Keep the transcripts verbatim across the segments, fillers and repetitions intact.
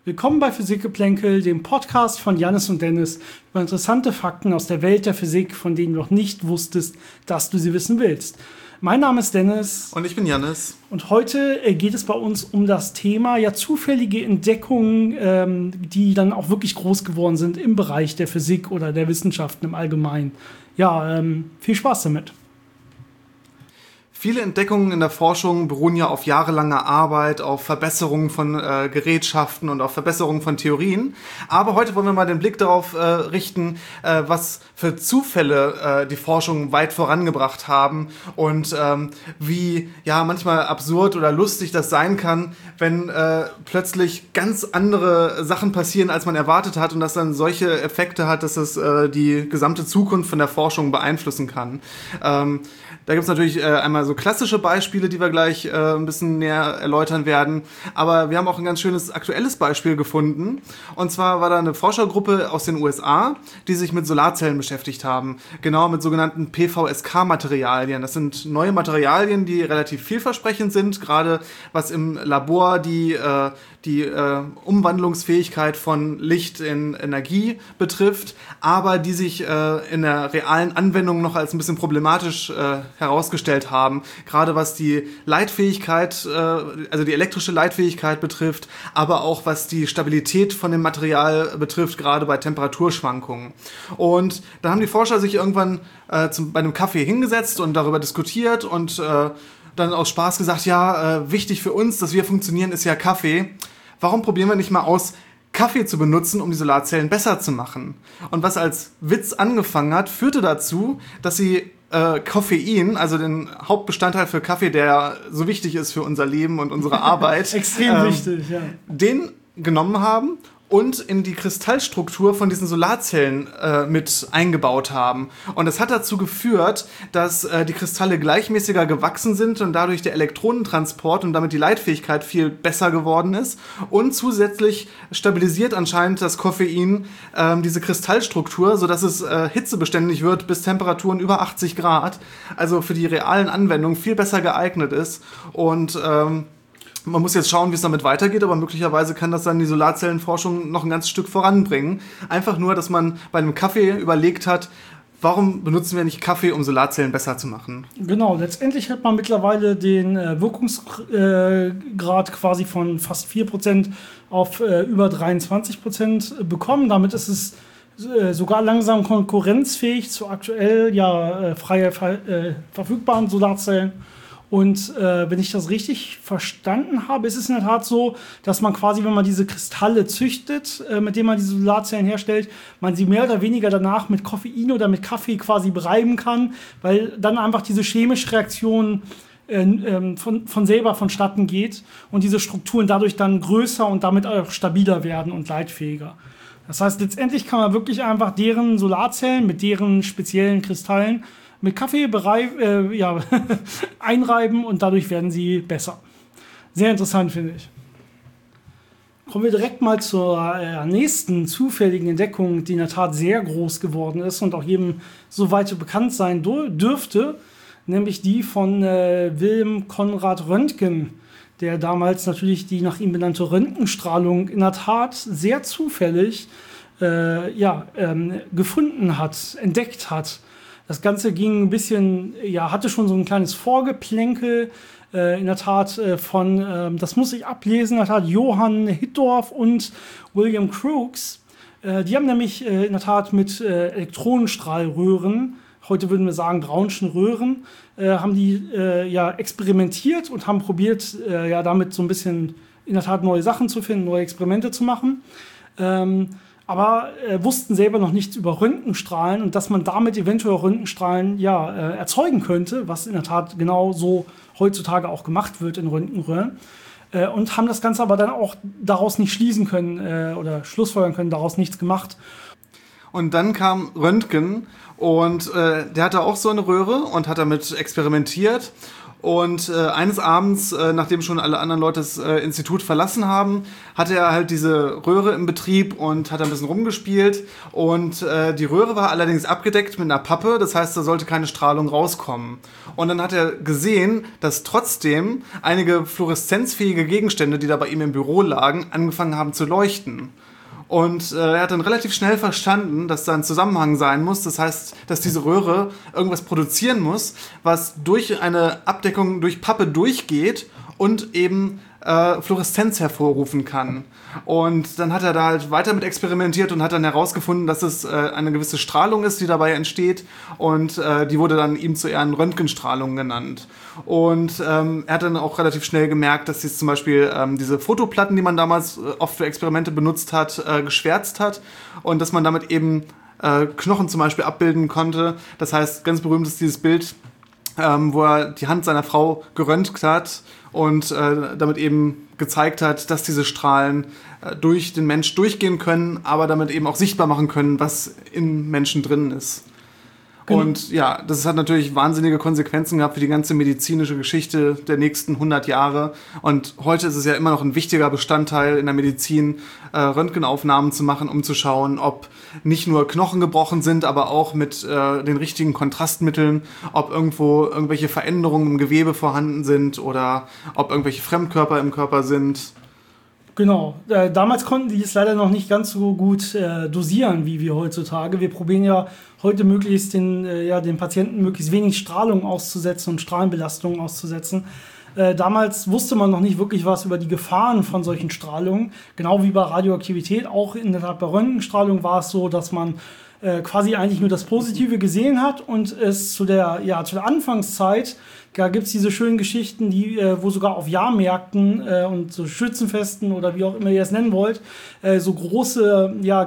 Willkommen bei Physikgeplänkel, dem Podcast von Jannis und Dennis über interessante Fakten aus der Welt der Physik, von denen du noch nicht wusstest, dass du sie wissen willst. Mein Name ist Dennis. Und ich bin Jannis. Und heute geht es bei uns um das Thema ja zufällige Entdeckungen, ähm, die dann auch wirklich groß geworden sind im Bereich der Physik oder der Wissenschaften im Allgemeinen. Ja, ähm, viel Spaß damit. Viele Entdeckungen in der Forschung beruhen ja auf jahrelanger Arbeit, auf Verbesserungen von äh, Gerätschaften und auf Verbesserungen von Theorien. Aber heute wollen wir mal den Blick darauf äh, richten, äh, was für Zufälle äh, die Forschung weit vorangebracht haben und ähm, wie ja manchmal absurd oder lustig das sein kann, wenn äh, plötzlich ganz andere Sachen passieren, als man erwartet hat und das dann solche Effekte hat, dass es äh, die gesamte Zukunft von der Forschung beeinflussen kann. Ähm, Da gibt es natürlich äh, einmal so klassische Beispiele, die wir gleich äh, ein bisschen näher erläutern werden. Aber wir haben auch ein ganz schönes aktuelles Beispiel gefunden. Und zwar war da eine Forschergruppe aus den U S A, die sich mit Solarzellen beschäftigt haben. Genau mit sogenannten P V S K-Materialien. Das sind neue Materialien, die relativ vielversprechend sind, gerade was im Labor die äh, die äh, Umwandlungsfähigkeit von Licht in Energie betrifft, aber die sich äh, in der realen Anwendung noch als ein bisschen problematisch äh, herausgestellt haben, gerade was die Leitfähigkeit, äh, also die elektrische Leitfähigkeit betrifft, aber auch was die Stabilität von dem Material betrifft, gerade bei Temperaturschwankungen. Und da haben die Forscher sich irgendwann äh, zum, bei einem Kaffee hingesetzt und darüber diskutiert und äh, dann aus Spaß gesagt, ja, äh, wichtig für uns, dass wir funktionieren, ist ja Kaffee. Warum probieren wir nicht mal aus, Kaffee zu benutzen, um die Solarzellen besser zu machen? Und was als Witz angefangen hat, führte dazu, dass sie äh, Koffein, also den Hauptbestandteil für Kaffee, der so wichtig ist für unser Leben und unsere Arbeit, extrem ähm, wichtig, ja. den genommen haben und in die Kristallstruktur von diesen Solarzellen äh, mit eingebaut haben. Und das hat dazu geführt, dass äh, die Kristalle gleichmäßiger gewachsen sind und dadurch der Elektronentransport und damit die Leitfähigkeit viel besser geworden ist. Und zusätzlich stabilisiert anscheinend das Koffein äh, diese Kristallstruktur, sodass es äh, hitzebeständig wird bis Temperaturen über achtzig Grad. Also für die realen Anwendungen viel besser geeignet ist. Und ähm, man muss jetzt schauen, wie es damit weitergeht, aber möglicherweise kann das dann die Solarzellenforschung noch ein ganzes Stück voranbringen. Einfach nur, dass man bei einem Kaffee überlegt hat, warum benutzen wir nicht Kaffee, um Solarzellen besser zu machen? Genau, letztendlich hat man mittlerweile den äh, Wirkungsgrad äh, quasi von fast vier Prozent auf äh, über dreiundzwanzig Prozent bekommen. Damit ist es äh, sogar langsam konkurrenzfähig zu aktuell ja, äh, frei äh, verfügbaren Solarzellen. Und äh, wenn ich das richtig verstanden habe, ist es in der Tat so, dass man quasi, wenn man diese Kristalle züchtet, äh, mit denen man diese Solarzellen herstellt, man sie mehr oder weniger danach mit Koffein oder mit Kaffee quasi bereiben kann, weil dann einfach diese chemische Reaktion äh, äh, von, von selber vonstatten geht und diese Strukturen dadurch dann größer und damit auch stabiler werden und leitfähiger. Das heißt, letztendlich kann man wirklich einfach deren Solarzellen mit deren speziellen Kristallen mit Kaffee berei- äh, ja, einreiben und dadurch werden sie besser. Sehr interessant, finde ich. Kommen wir direkt mal zur äh, nächsten zufälligen Entdeckung, die in der Tat sehr groß geworden ist und auch jedem soweit bekannt sein dur- dürfte, nämlich die von äh, Wilhelm Conrad Röntgen, der damals natürlich die nach ihm benannte Röntgenstrahlung in der Tat sehr zufällig äh, ja, ähm, gefunden hat, entdeckt hat. Das Ganze ging ein bisschen, ja, hatte schon so ein kleines Vorgeplänkel, äh, in der Tat äh, von, äh, das muss ich ablesen, in der Tat Johann Hittorf und William Crookes. Äh, die haben nämlich äh, in der Tat mit äh, Elektronenstrahlröhren, heute würden wir sagen Brownschen Röhren, äh, haben die äh, ja experimentiert und haben probiert, äh, ja, damit so ein bisschen in der Tat neue Sachen zu finden, neue Experimente zu machen. Ähm, aber äh, wussten selber noch nichts über Röntgenstrahlen und dass man damit eventuell Röntgenstrahlen ja, äh, erzeugen könnte, was in der Tat genau so heutzutage auch gemacht wird in Röntgenröhren. Äh, und haben das Ganze aber dann auch daraus nicht schließen können äh, oder schlussfolgern können, daraus nichts gemacht. Und dann kam Röntgen und äh, der hatte auch so eine Röhre und hat damit experimentiert. Und äh, eines Abends, äh, nachdem schon alle anderen Leute das äh, Institut verlassen haben, hatte er halt diese Röhre im Betrieb und hat ein bisschen rumgespielt. Und äh, die Röhre war allerdings abgedeckt mit einer Pappe, das heißt, da sollte keine Strahlung rauskommen. Und dann hat er gesehen, dass trotzdem einige fluoreszenzfähige Gegenstände, die da bei ihm im Büro lagen, angefangen haben zu leuchten. Und äh, er hat dann relativ schnell verstanden, dass da ein Zusammenhang sein muss. Das heißt, dass diese Röhre irgendwas produzieren muss, was durch eine Abdeckung durch Pappe durchgeht und eben äh, Fluoreszenz hervorrufen kann. Und dann hat er da halt weiter mit experimentiert und hat dann herausgefunden, dass es äh, eine gewisse Strahlung ist, die dabei entsteht. Und äh, die wurde dann ihm zu Ehren Röntgenstrahlung genannt. Und ähm, er hat dann auch relativ schnell gemerkt, dass jetzt zum Beispiel ähm, diese Fotoplatten, die man damals äh, oft für Experimente benutzt hat, äh, geschwärzt hat. Und dass man damit eben äh, Knochen zum Beispiel abbilden konnte. Das heißt, ganz berühmt ist dieses Bild, ähm, wo er die Hand seiner Frau geröntgt hat und äh, damit eben gezeigt hat, dass diese Strahlen äh, durch den Mensch durchgehen können, aber damit eben auch sichtbar machen können, was im Menschen drin ist. Genau. Und ja, das hat natürlich wahnsinnige Konsequenzen gehabt für die ganze medizinische Geschichte der nächsten hundert Jahre. Und heute ist es ja immer noch ein wichtiger Bestandteil in der Medizin, äh, Röntgenaufnahmen zu machen, um zu schauen, ob nicht nur Knochen gebrochen sind, aber auch mit äh, den richtigen Kontrastmitteln, ob irgendwo irgendwelche Veränderungen im Gewebe vorhanden sind oder ob irgendwelche Fremdkörper im Körper sind. Genau. Äh, damals konnten die es leider noch nicht ganz so gut äh, dosieren, wie wir heutzutage. Wir probieren ja heute möglichst den, äh, ja, den Patienten möglichst wenig Strahlung auszusetzen und Strahlenbelastungen auszusetzen. Äh, damals wusste man noch nicht wirklich was über die Gefahren von solchen Strahlungen. Genau wie bei Radioaktivität, auch in der Tat bei Röntgenstrahlung war es so, dass man äh, quasi eigentlich nur das Positive gesehen hat und es zu der, ja, zu der Anfangszeit, da gibt es diese schönen Geschichten, die, äh, wo sogar auf Jahrmärkten äh, und so Schützenfesten oder wie auch immer ihr es nennen wollt, äh, so große ja,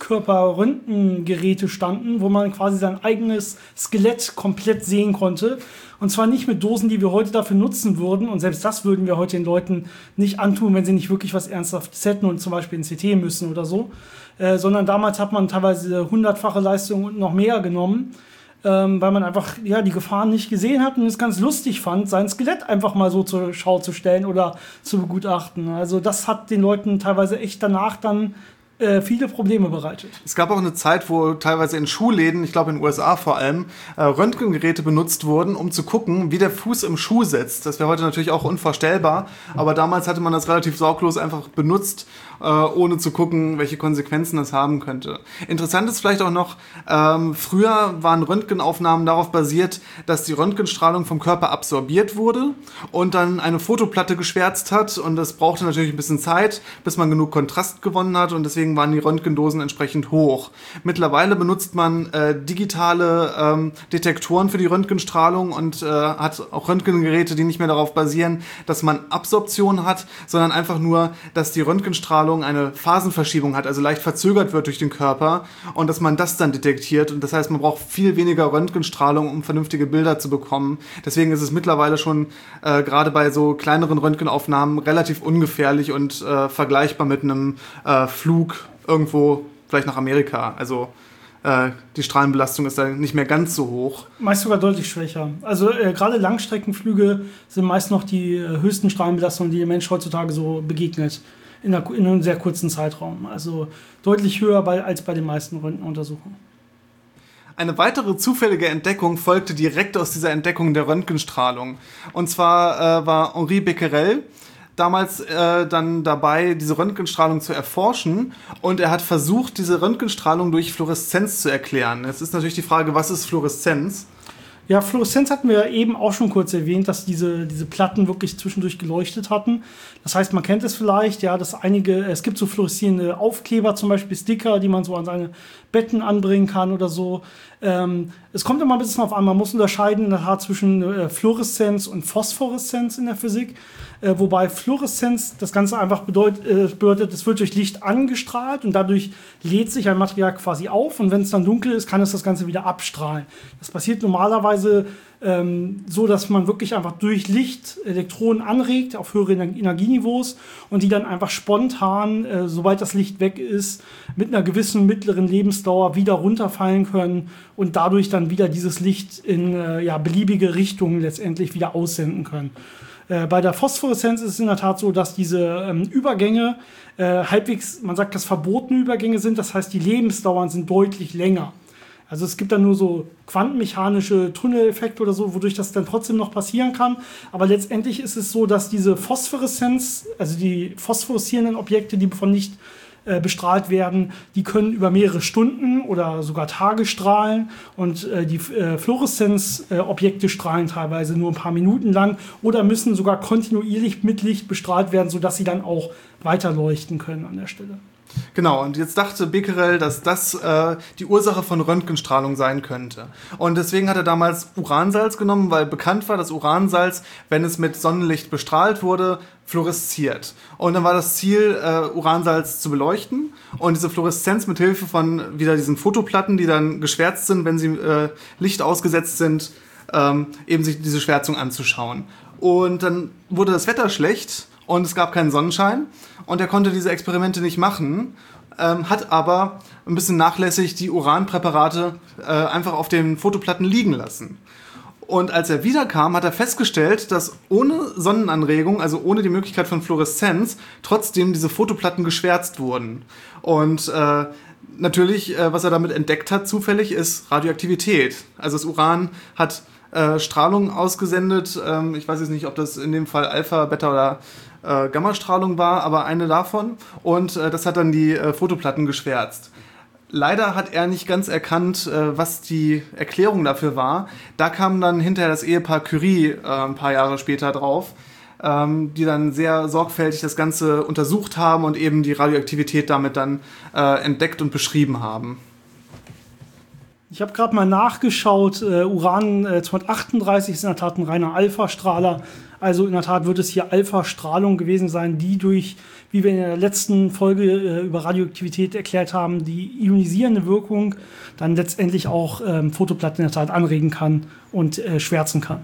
Ganzkörper-Röntgengeräte standen, wo man quasi sein eigenes Skelett komplett sehen konnte. Und zwar nicht mit Dosen, die wir heute dafür nutzen würden. Und selbst das würden wir heute den Leuten nicht antun, wenn sie nicht wirklich was Ernsthaftes hätten und zum Beispiel ein C T müssen oder so. Äh, sondern damals hat man teilweise hundertfache Leistung und noch mehr genommen. Ähm, weil man einfach ja, die Gefahren nicht gesehen hat und es ganz lustig fand, sein Skelett einfach mal so zur Schau zu stellen oder zu begutachten. Also das hat den Leuten teilweise echt danach dann äh, viele Probleme bereitet. Es gab auch eine Zeit, wo teilweise in Schuhläden, ich glaube in den U S A vor allem, äh, Röntgengeräte benutzt wurden, um zu gucken, wie der Fuß im Schuh sitzt. Das wäre heute natürlich auch unvorstellbar, aber damals hatte man das relativ sorglos einfach benutzt, äh, ohne zu gucken, welche Konsequenzen das haben könnte. Interessant ist vielleicht auch noch, ähm, früher waren Röntgenaufnahmen darauf basiert, dass die Röntgenstrahlung vom Körper absorbiert wurde und dann eine Fotoplatte geschwärzt hat und das brauchte natürlich ein bisschen Zeit, bis man genug Kontrast gewonnen hat und deswegen waren die Röntgendosen entsprechend hoch. Mittlerweile benutzt man äh, digitale ähm, Detektoren für die Röntgenstrahlung und äh, hat auch Röntgengeräte, die nicht mehr darauf basieren, dass man Absorption hat, sondern einfach nur, dass die Röntgenstrahlung eine Phasenverschiebung hat, also leicht verzögert wird durch den Körper und dass man das dann detektiert. Und das heißt, man braucht viel weniger Röntgenstrahlung, um vernünftige Bilder zu bekommen. Deswegen ist es mittlerweile schon äh, gerade bei so kleineren Röntgenaufnahmen relativ ungefährlich und äh, vergleichbar mit einem äh, Flug irgendwo, vielleicht nach Amerika. Also äh, die Strahlenbelastung ist da nicht mehr ganz so hoch. Meist sogar deutlich schwächer. Also äh, gerade Langstreckenflüge sind meist noch die äh, höchsten Strahlenbelastungen, die der Mensch heutzutage so begegnet. In, einer, in einem sehr kurzen Zeitraum. Also deutlich höher bei, als bei den meisten Röntgenuntersuchungen. Eine weitere zufällige Entdeckung folgte direkt aus dieser Entdeckung der Röntgenstrahlung. Und zwar äh, war Henri Becquerel damals äh, dann dabei, diese Röntgenstrahlung zu erforschen und er hat versucht, diese Röntgenstrahlung durch Fluoreszenz zu erklären. Jetzt ist natürlich die Frage, was ist Fluoreszenz? Ja, Fluoreszenz hatten wir eben auch schon kurz erwähnt, dass diese, diese Platten wirklich zwischendurch geleuchtet hatten. Das heißt, man kennt es vielleicht, ja, dass einige, es gibt so fluoreszierende Aufkleber, zum Beispiel Sticker, die man so an seine Betten anbringen kann oder so. Ähm, es kommt immer ein bisschen auf an, man muss unterscheiden in der Tat zwischen äh, Fluoreszenz und Phosphoreszenz in der Physik. Äh, wobei Fluoreszenz das Ganze einfach bedeut, äh, bedeutet, es wird durch Licht angestrahlt und dadurch lädt sich ein Material quasi auf und wenn es dann dunkel ist, kann es das Ganze wieder abstrahlen. Das passiert normalerweise ähm, so dass man wirklich einfach durch Licht Elektronen anregt auf höhere Energieniveaus und die dann einfach spontan, äh, sobald das Licht weg ist, mit einer gewissen mittleren Lebensdauer wieder runterfallen können und dadurch dann wieder dieses Licht in äh, ja, beliebige Richtungen letztendlich wieder aussenden können. Äh, bei der Phosphoreszenz ist es in der Tat so, dass diese ähm, Übergänge äh, halbwegs, man sagt, dass verbotene Übergänge sind. Das heißt, die Lebensdauern sind deutlich länger. Also es gibt dann nur so quantenmechanische Tunneleffekte oder so, wodurch das dann trotzdem noch passieren kann. Aber letztendlich ist es so, dass diese Phosphoreszenz, also die phosphoreszierenden Objekte, die von Licht äh, bestrahlt werden, die können über mehrere Stunden oder sogar Tage strahlen. Und äh, die äh, Fluoreszenzobjekte äh, strahlen teilweise nur ein paar Minuten lang oder müssen sogar kontinuierlich mit Licht bestrahlt werden, sodass sie dann auch weiter leuchten können an der Stelle. Genau, und jetzt dachte Becquerel, dass das äh, die Ursache von Röntgenstrahlung sein könnte. Und deswegen hat er damals Uransalz genommen, weil bekannt war, dass Uransalz, wenn es mit Sonnenlicht bestrahlt wurde, fluoresziert. Und dann war das Ziel, äh, Uransalz zu beleuchten und diese Fluoreszenz mit Hilfe von wieder diesen Fotoplatten, die dann geschwärzt sind, wenn sie äh, Licht ausgesetzt sind, ähm, eben sich diese Schwärzung anzuschauen. Und dann wurde das Wetter schlecht und es gab keinen Sonnenschein und er konnte diese Experimente nicht machen, ähm, hat aber ein bisschen nachlässig die Uranpräparate äh, einfach auf den Fotoplatten liegen lassen. Und als er wiederkam, hat er festgestellt, dass ohne Sonnenanregung, also ohne die Möglichkeit von Fluoreszenz, trotzdem diese Fotoplatten geschwärzt wurden. Und äh, natürlich, äh, was er damit entdeckt hat, zufällig, ist Radioaktivität. Also das Uran hat äh, Strahlung ausgesendet. Ähm, ich weiß jetzt nicht, ob das in dem Fall Alpha, Beta oder äh, Gammastrahlung war, aber eine davon. Und äh, das hat dann die äh, Fotoplatten geschwärzt. Leider hat er nicht ganz erkannt, äh, was die Erklärung dafür war. Da kam dann hinterher das Ehepaar Curie äh, ein paar Jahre später drauf, ähm, die dann sehr sorgfältig das Ganze untersucht haben und eben die Radioaktivität damit dann äh, entdeckt und beschrieben haben. Ich habe gerade mal nachgeschaut, äh, Uran äh, zweihundertachtunddreißig ist in der Tat ein reiner Alpha-Strahler. Also in der Tat wird es hier Alpha-Strahlung gewesen sein, die durch, wie wir in der letzten Folge äh, über Radioaktivität erklärt haben, die ionisierende Wirkung dann letztendlich auch ähm, Fotoplatten in der Tat anregen kann und äh, schwärzen kann.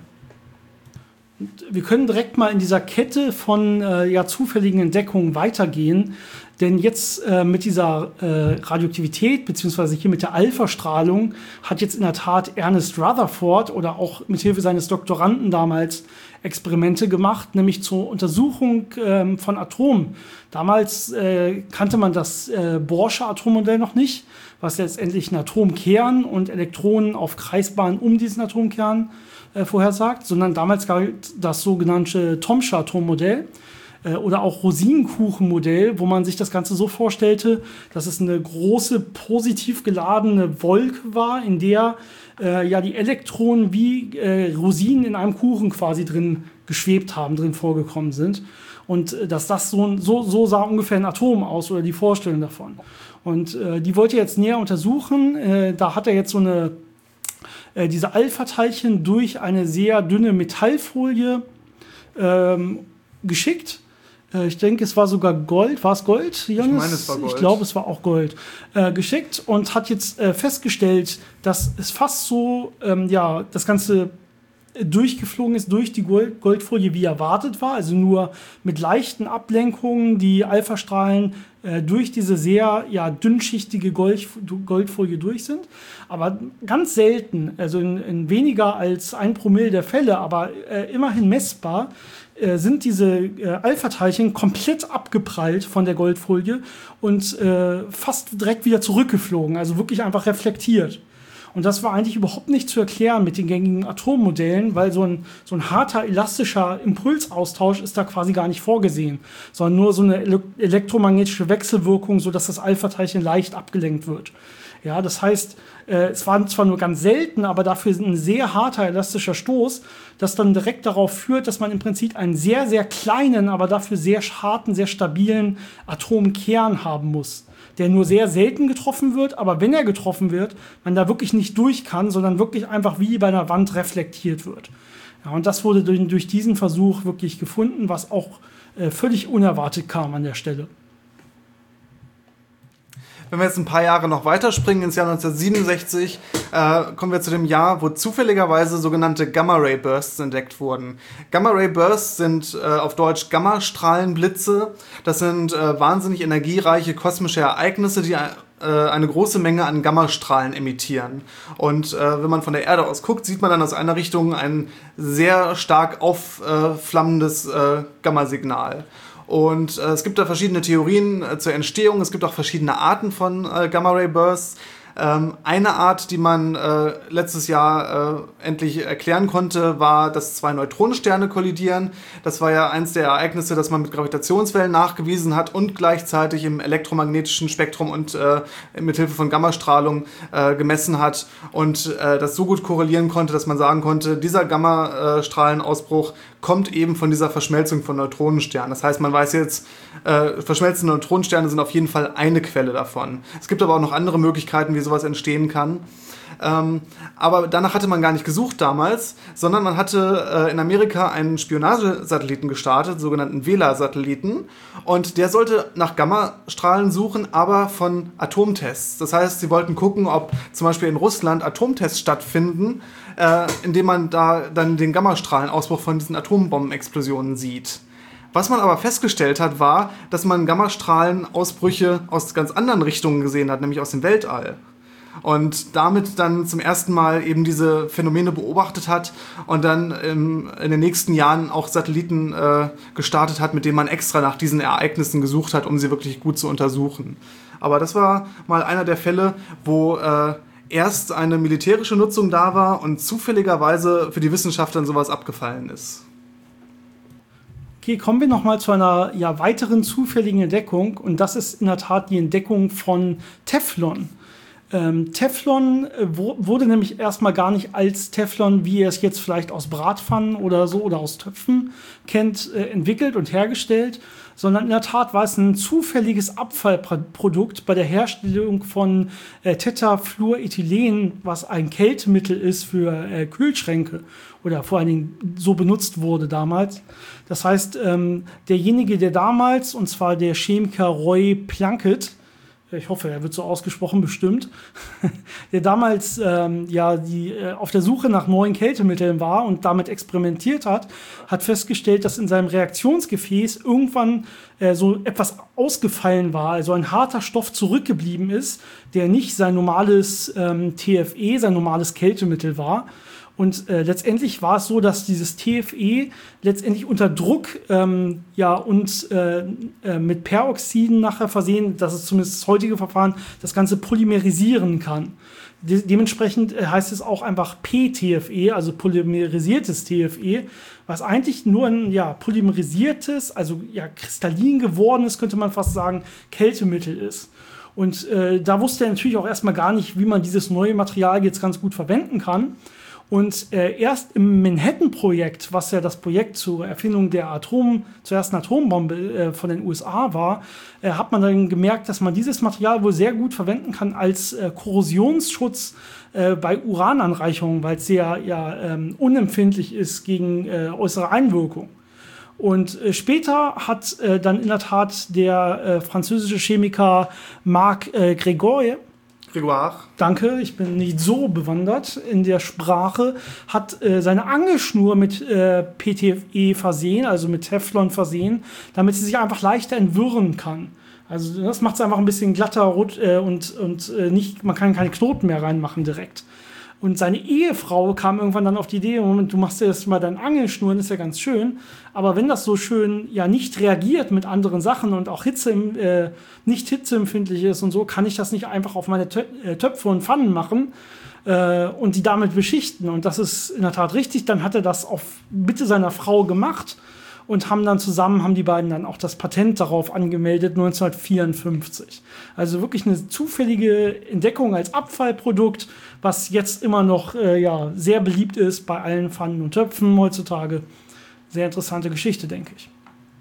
Und wir können direkt mal in dieser Kette von äh, ja, zufälligen Entdeckungen weitergehen. Denn jetzt äh, mit dieser äh, Radioaktivität, beziehungsweise hier mit der Alpha-Strahlung, hat jetzt in der Tat Ernest Rutherford oder auch mit Hilfe seines Doktoranden damals Experimente gemacht, nämlich zur Untersuchung ähm, von Atomen. Damals äh, kannte man das äh, Bohrsche Atommodell noch nicht, was letztendlich einen Atomkern und Elektronen auf Kreisbahnen um diesen Atomkern äh, vorhersagt, sondern damals galt das sogenannte Thomsche Atommodell. Oder auch Rosinenkuchenmodell, wo man sich das Ganze so vorstellte, dass es eine große positiv geladene Wolke war, in der äh, ja die Elektronen wie äh, Rosinen in einem Kuchen quasi drin geschwebt haben, drin vorgekommen sind. Und äh, dass das so, so, so sah ungefähr ein Atom aus oder die Vorstellung davon. Und äh, die wollte er jetzt näher untersuchen. Äh, da hat er jetzt so eine äh, diese Alpha-Teilchen durch eine sehr dünne Metallfolie ähm, geschickt. Ich denke, es war sogar Gold. War es Gold, Jonas? Ich meine, es war Gold. Ich glaube, es war auch Gold. Äh, geschickt und hat jetzt äh, festgestellt, dass es fast so, ähm, ja, das Ganze durchgeflogen ist durch die Gold Goldfolie, wie erwartet war. Also nur mit leichten Ablenkungen die Alphastrahlen äh, durch diese sehr ja, dünnschichtige Gold Goldfolie durch sind. Aber ganz selten, also in, in weniger als ein Promille der Fälle, aber äh, immerhin messbar, sind diese äh, Alpha-Teilchen komplett abgeprallt von der Goldfolie und äh, fast direkt wieder zurückgeflogen, also wirklich einfach reflektiert. Und das war eigentlich überhaupt nicht zu erklären mit den gängigen Atommodellen, weil so ein, so ein harter, elastischer Impulsaustausch ist da quasi gar nicht vorgesehen, sondern nur so eine ele- elektromagnetische Wechselwirkung, sodass das Alpha-Teilchen leicht abgelenkt wird. Ja, das heißt, äh, es war zwar nur ganz selten, aber dafür ein sehr harter, elastischer Stoß, das dann direkt darauf führt, dass man im Prinzip einen sehr, sehr kleinen, aber dafür sehr harten, sehr stabilen Atomkern haben muss, der nur sehr selten getroffen wird, aber wenn er getroffen wird, man da wirklich nicht durch kann, sondern wirklich einfach wie bei einer Wand reflektiert wird. Ja, und das wurde durch, durch diesen Versuch wirklich gefunden, was auch äh, völlig unerwartet kam an der Stelle. Wenn wir jetzt ein paar Jahre noch weiterspringen, ins Jahr neunzehnhundertsiebenundsechzig, äh, kommen wir zu dem Jahr, wo zufälligerweise sogenannte Gamma-Ray-Bursts entdeckt wurden. Gamma-Ray-Bursts sind äh, auf Deutsch Gammastrahlenblitze. Das sind äh, wahnsinnig energiereiche kosmische Ereignisse, die eine große Menge an Gammastrahlen emittieren. Und äh, wenn man von der Erde aus guckt, sieht man dann aus einer Richtung ein sehr stark aufflammendes äh, Gammasignal. Und äh, es gibt da verschiedene Theorien äh, zur Entstehung. Es gibt auch verschiedene Arten von äh, Gamma-Ray-Bursts. Ähm, eine Art, die man äh, letztes Jahr äh, endlich erklären konnte, war, dass zwei Neutronensterne kollidieren. Das war ja eins der Ereignisse, das man mit Gravitationswellen nachgewiesen hat und gleichzeitig im elektromagnetischen Spektrum und äh, mithilfe von Gammastrahlung äh, gemessen hat und äh, das so gut korrelieren konnte, dass man sagen konnte, dieser Gammastrahlenausbruch kommt eben von dieser Verschmelzung von Neutronensternen. Das heißt, man weiß jetzt, äh, verschmelzende Neutronensterne sind auf jeden Fall eine Quelle davon. Es gibt aber auch noch andere Möglichkeiten, wie sowas entstehen kann. Ähm, aber danach hatte man gar nicht gesucht damals, sondern man hatte äh, in Amerika einen Spionagesatelliten gestartet, sogenannten Vela-Satelliten. Und der sollte nach Gammastrahlen suchen, aber von Atomtests. Das heißt, sie wollten gucken, ob zum Beispiel in Russland Atomtests stattfinden, äh, indem man da dann den Gammastrahlenausbruch von diesen Atombombenexplosionen sieht. Was man aber festgestellt hat, war, dass man Gammastrahlenausbrüche aus ganz anderen Richtungen gesehen hat, nämlich aus dem Weltall. Und damit dann zum ersten Mal eben diese Phänomene beobachtet hat und dann ähm, in den nächsten Jahren auch Satelliten äh, gestartet hat, mit denen man extra nach diesen Ereignissen gesucht hat, um sie wirklich gut zu untersuchen. Aber das war mal einer der Fälle, wo äh, erst eine militärische Nutzung da war und zufälligerweise für die Wissenschaftler sowas abgefallen ist. Okay, kommen wir nochmal zu einer ja, weiteren zufälligen Entdeckung und das ist in der Tat die Entdeckung von Teflon. Ähm, Teflon äh, wo, wurde nämlich erstmal gar nicht als Teflon, wie ihr es jetzt vielleicht aus Bratpfannen oder so oder aus Töpfen kennt, äh, entwickelt und hergestellt, sondern in der Tat war es ein zufälliges Abfallprodukt bei der Herstellung von äh, Tetafluorethylen, was ein Kältemittel ist für äh, Kühlschränke oder vor allen Dingen so benutzt wurde damals. Das heißt, ähm, derjenige, der damals, und zwar der Chemiker Roy Plunkett, ich hoffe, er wird so ausgesprochen, bestimmt, der damals ähm, ja die äh, auf der Suche nach neuen Kältemitteln war und damit experimentiert hat, hat festgestellt, dass in seinem Reaktionsgefäß irgendwann äh, so etwas ausgefallen war, also ein harter Stoff zurückgeblieben ist, der nicht sein normales ähm, T F E, sein normales Kältemittel war. Und äh, letztendlich war es so, dass dieses T F E letztendlich unter Druck ähm, ja, und äh, äh, mit Peroxiden nachher versehen, das ist zumindest das heutige Verfahren, das Ganze polymerisieren kann. De- dementsprechend äh, heißt es auch einfach P T F E, also polymerisiertes T F E, was eigentlich nur ein ja, polymerisiertes, also ja, kristallin gewordenes, könnte man fast sagen, Kältemittel ist. Und äh, da wusste er natürlich auch erstmal gar nicht, wie man dieses neue Material jetzt ganz gut verwenden kann. Und äh, erst im Manhattan-Projekt, was ja das Projekt zur Erfindung der Atom, zur ersten Atombombe äh, von den U S A war, äh, hat man dann gemerkt, dass man dieses Material wohl sehr gut verwenden kann als äh, Korrosionsschutz äh, bei Urananreicherungen, weil es sehr ja, ähm, unempfindlich ist gegen äh, äußere Einwirkung. Und äh, später hat äh, dann in der Tat der äh, französische Chemiker Marc äh, Grégoire, Grégoire. Danke, ich bin nicht so bewandert in der Sprache, hat äh, seine Angelschnur mit äh, P T F E versehen, also mit Teflon versehen, damit sie sich einfach leichter entwirren kann. Also das macht es einfach ein bisschen glatter rot, äh, und, und äh, nicht, man kann keine Knoten mehr reinmachen direkt. Und seine Ehefrau kam irgendwann dann auf die Idee, Moment, du machst ja jetzt mal deine Angelschnuren, ist ja ganz schön. Aber wenn das so schön ja nicht reagiert mit anderen Sachen und auch Hitze äh, nicht hitzeempfindlich ist und so, kann ich das nicht einfach auf meine Tö- äh, Töpfe und Pfannen machen äh, und die damit beschichten. Und das ist in der Tat richtig. Dann hat er das auf Bitte seiner Frau gemacht und haben dann zusammen, haben die beiden dann auch das Patent darauf angemeldet, neunzehnhundertvierundfünfzig. Also wirklich eine zufällige Entdeckung als Abfallprodukt, was jetzt immer noch äh, ja, sehr beliebt ist bei allen Pfannen und Töpfen heutzutage. Sehr interessante Geschichte, denke ich.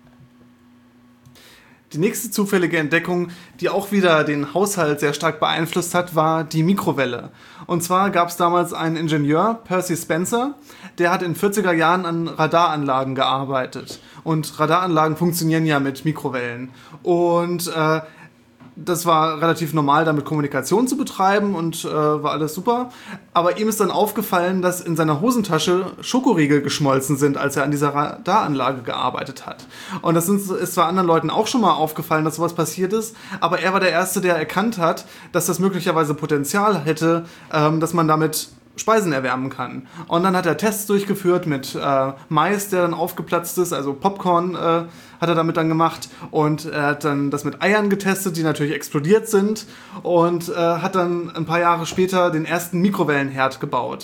Die nächste zufällige Entdeckung, die auch wieder den Haushalt sehr stark beeinflusst hat, war die Mikrowelle. Und zwar gab es damals einen Ingenieur, Percy Spencer, der hat in den vierziger Jahren an Radaranlagen gearbeitet. Und Radaranlagen funktionieren ja mit Mikrowellen. Und äh, das war relativ normal, damit Kommunikation zu betreiben und äh, war alles super. Aber ihm ist dann aufgefallen, dass in seiner Hosentasche Schokoriegel geschmolzen sind, als er an dieser Radaranlage gearbeitet hat. Und das sind, ist zwar anderen Leuten auch schon mal aufgefallen, dass sowas passiert ist, aber er war der Erste, der erkannt hat, dass das möglicherweise Potenzial hätte, ähm, dass man damit Speisen erwärmen kann. Und dann hat er Tests durchgeführt mit äh, Mais, der dann aufgeplatzt ist, also Popcorn äh, hat er damit dann gemacht, und er hat dann das mit Eiern getestet, die natürlich explodiert sind, und äh, hat dann ein paar Jahre später den ersten Mikrowellenherd gebaut.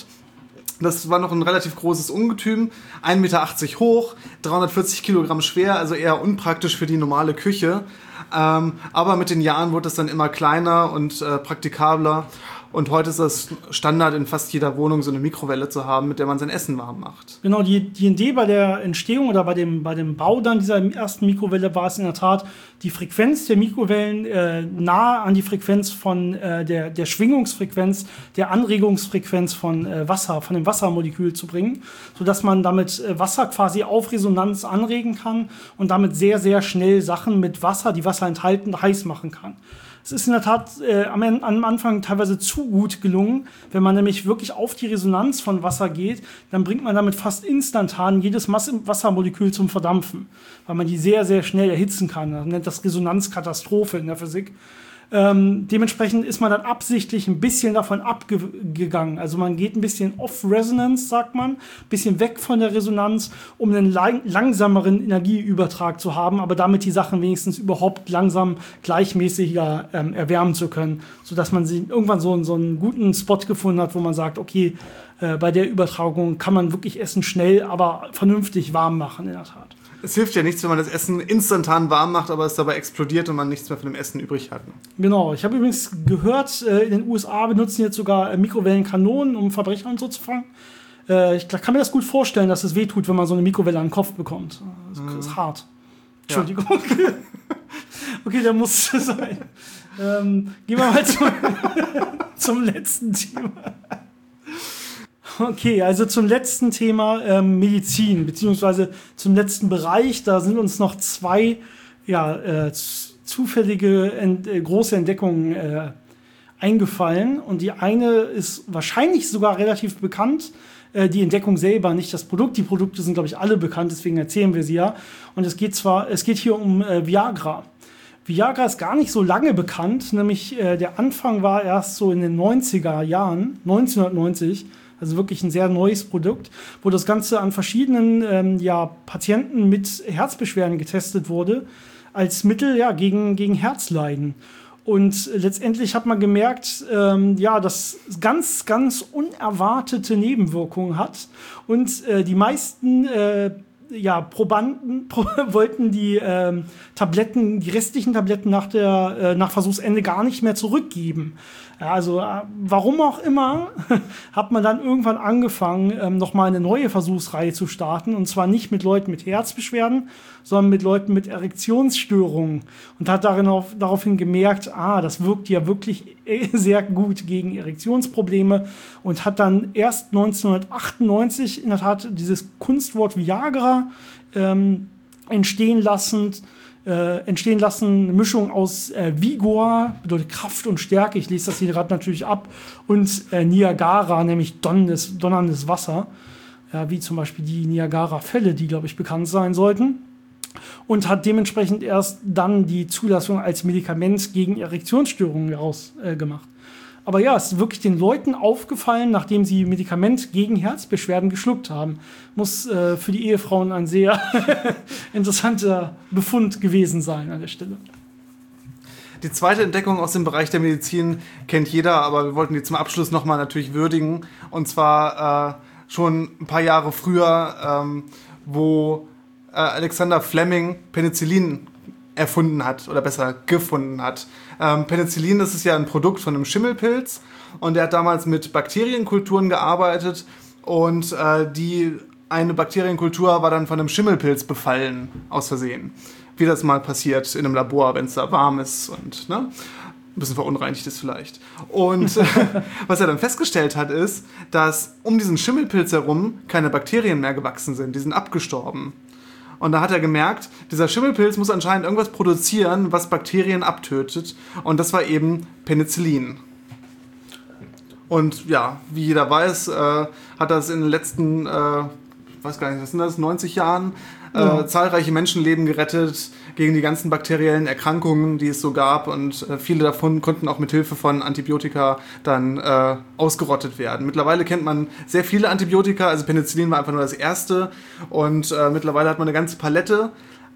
Das war noch ein relativ großes Ungetüm, ein Meter achtzig hoch, dreihundertvierzig Kilogramm schwer, also eher unpraktisch für die normale Küche. Ähm, aber mit den Jahren wurde es dann immer kleiner und äh, praktikabler. Und heute ist das Standard, in fast jeder Wohnung so eine Mikrowelle zu haben, mit der man sein Essen warm macht. Genau, die, die Idee bei der Entstehung oder bei dem, bei dem Bau dann dieser ersten Mikrowelle war es in der Tat, die Frequenz der Mikrowellen äh, nahe an die Frequenz von äh, der, der Schwingungsfrequenz, der Anregungsfrequenz von äh, Wasser, von dem Wassermolekül zu bringen, sodass man damit äh, Wasser quasi auf Resonanz anregen kann und damit sehr, sehr schnell Sachen mit Wasser, die Wasser enthalten, heiß machen kann. Es ist in der Tat äh, am, am Anfang teilweise zu gut gelungen. Wenn man nämlich wirklich auf die Resonanz von Wasser geht, dann bringt man damit fast instantan jedes Mas- Wassermolekül zum Verdampfen, weil man die sehr, sehr schnell erhitzen kann. Man nennt das Resonanzkatastrophe in der Physik. Ähm, dementsprechend ist man dann absichtlich ein bisschen davon abgegangen. Also man geht ein bisschen off-Resonance, sagt man, ein bisschen weg von der Resonanz, um einen lang- langsameren Energieübertrag zu haben, aber damit die Sachen wenigstens überhaupt langsam gleichmäßiger ähm, erwärmen zu können, sodass man sie irgendwann so, so einen guten Spot gefunden hat, wo man sagt, okay, äh, bei der Übertragung kann man wirklich Essen schnell, aber vernünftig warm machen in der Tat. Es hilft ja nichts, wenn man das Essen instantan warm macht, aber es dabei explodiert und man nichts mehr von dem Essen übrig hat. Genau, ich habe übrigens gehört, in den U S A benutzen jetzt sogar Mikrowellenkanonen, um Verbrecher und so zu fangen. Ich kann mir das gut vorstellen, dass es wehtut, wenn man so eine Mikrowelle an den Kopf bekommt. Das ist mhm. hart. Entschuldigung. Ja. Okay, der muss sein. Ähm, gehen wir mal zum, zum letzten Thema. Okay, also zum letzten Thema ähm, Medizin, beziehungsweise zum letzten Bereich. Da sind uns noch zwei ja, äh, zufällige, ent- äh, große Entdeckungen äh, eingefallen. Und die eine ist wahrscheinlich sogar relativ bekannt. Äh, die Entdeckung selber, nicht das Produkt. Die Produkte sind, glaube ich, alle bekannt, deswegen erzählen wir sie ja. Und es geht zwar, es geht hier um äh, Viagra. Viagra ist gar nicht so lange bekannt, nämlich äh, der Anfang war erst so in den neunziger Jahren, neunzehnhundertneunzig. Also wirklich ein sehr neues Produkt, wo das Ganze an verschiedenen ähm, ja, Patienten mit Herzbeschwerden getestet wurde, als Mittel ja, gegen, gegen Herzleiden. Und letztendlich hat man gemerkt, ähm, ja, dass es ganz, ganz unerwartete Nebenwirkungen hat. Und äh, die meisten äh, ja, Probanden pro- wollten die ähm, Tabletten, die restlichen Tabletten nach, der, äh, nach Versuchsende gar nicht mehr zurückgeben. Ja, also äh, warum auch immer, hat man dann irgendwann angefangen, ähm, nochmal eine neue Versuchsreihe zu starten. Und zwar nicht mit Leuten mit Herzbeschwerden, sondern mit Leuten mit Erektionsstörungen. Und hat darin auf, daraufhin gemerkt, ah, das wirkt ja wirklich sehr gut gegen Erektionsprobleme. Und hat dann erst neunzehnhundertachtundneunzig in der Tat dieses Kunstwort Viagra ähm, entstehen lassen. Äh, entstehen lassen, eine Mischung aus äh, Vigor, bedeutet Kraft und Stärke, ich lese das hier gerade natürlich ab, und äh, Niagara, nämlich donnerndes, donnerndes Wasser, ja, wie zum Beispiel die Niagara-Fälle, die, glaube ich, bekannt sein sollten, und hat dementsprechend erst dann die Zulassung als Medikament gegen Erektionsstörungen herausgemacht. Äh, Aber ja, es ist wirklich den Leuten aufgefallen, nachdem sie Medikament gegen Herzbeschwerden geschluckt haben. Muss äh, für die Ehefrauen ein sehr interessanter Befund gewesen sein an der Stelle. Die zweite Entdeckung aus dem Bereich der Medizin kennt jeder, aber wir wollten die zum Abschluss nochmal natürlich würdigen. Und zwar äh, schon ein paar Jahre früher, ähm, wo äh, Alexander Fleming Penicillin erfunden hat, oder besser gefunden hat. Ähm, Penicillin, das ist ja ein Produkt von einem Schimmelpilz, und er hat damals mit Bakterienkulturen gearbeitet, und äh, die eine Bakterienkultur war dann von einem Schimmelpilz befallen, aus Versehen. Wie das mal passiert in einem Labor, wenn es da warm ist und ne, ein bisschen verunreinigt ist vielleicht. Und äh, was er dann festgestellt hat, ist, dass um diesen Schimmelpilz herum keine Bakterien mehr gewachsen sind, die sind abgestorben. Und da hat er gemerkt, dieser Schimmelpilz muss anscheinend irgendwas produzieren, was Bakterien abtötet. Und das war eben Penicillin. Und ja, wie jeder weiß, äh, hat das in den letzten, äh, weiß gar nicht, was sind das, neunzig Jahren äh, ja. zahlreiche Menschenleben gerettet gegen die ganzen bakteriellen Erkrankungen, die es so gab. Und äh, viele davon konnten auch mit Hilfe von Antibiotika dann äh, ausgerottet werden. Mittlerweile kennt man sehr viele Antibiotika, also Penicillin war einfach nur das erste. Und äh, mittlerweile hat man eine ganze Palette.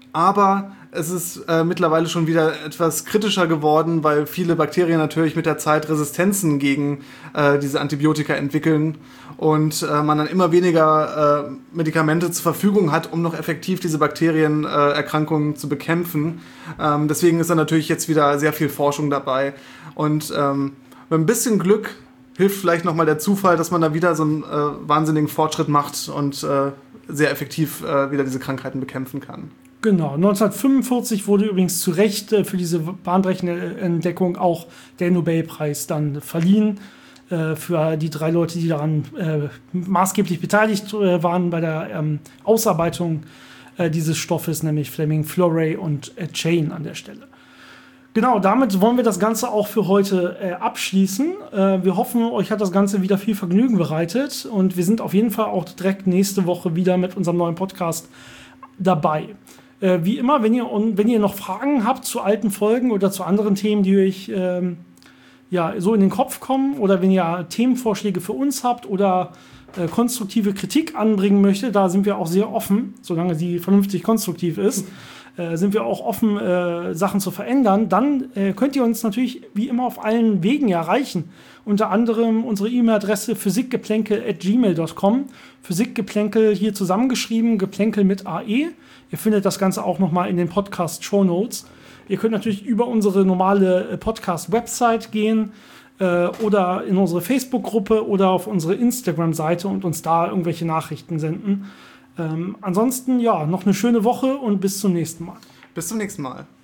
Aber es ist äh, mittlerweile schon wieder etwas kritischer geworden, weil viele Bakterien natürlich mit der Zeit Resistenzen gegen äh, diese Antibiotika entwickeln und äh, man dann immer weniger äh, Medikamente zur Verfügung hat, um noch effektiv diese Bakterienerkrankungen äh, zu bekämpfen. Ähm, deswegen ist da natürlich jetzt wieder sehr viel Forschung dabei. Und ähm, mit ein bisschen Glück hilft vielleicht nochmal der Zufall, dass man da wieder so einen äh, wahnsinnigen Fortschritt macht und äh, sehr effektiv äh, wieder diese Krankheiten bekämpfen kann. Genau, neunzehnhundertfünfundvierzig wurde übrigens zu Recht äh, für diese bahnbrechende Entdeckung auch der Nobelpreis dann verliehen, äh, für die drei Leute, die daran äh, maßgeblich beteiligt äh, waren bei der ähm, Ausarbeitung äh, dieses Stoffes, nämlich Fleming, Florey und äh, Chain an der Stelle. Genau, damit wollen wir das Ganze auch für heute äh, abschließen. Äh, wir hoffen, euch hat das Ganze wieder viel Vergnügen bereitet und wir sind auf jeden Fall auch direkt nächste Woche wieder mit unserem neuen Podcast dabei. Wie immer, wenn ihr, wenn ihr noch Fragen habt zu alten Folgen oder zu anderen Themen, die euch ähm, ja, so in den Kopf kommen, oder wenn ihr Themenvorschläge für uns habt oder äh, konstruktive Kritik anbringen möchtet, da sind wir auch sehr offen, solange sie vernünftig konstruktiv ist, äh, sind wir auch offen, äh, Sachen zu verändern. Dann äh, könnt ihr uns natürlich wie immer auf allen Wegen erreichen. Unter anderem unsere E-Mail-Adresse physikgeplänkel at gmail dot com. Physikgeplänkel hier zusammengeschrieben, Geplänkel mit A E. Ihr findet das Ganze auch nochmal in den Podcast-Shownotes. Ihr könnt natürlich über unsere normale Podcast-Website gehen äh, oder in unsere Facebook-Gruppe oder auf unsere Instagram-Seite und uns da irgendwelche Nachrichten senden. Ähm, ansonsten, ja, noch eine schöne Woche und bis zum nächsten Mal. Bis zum nächsten Mal.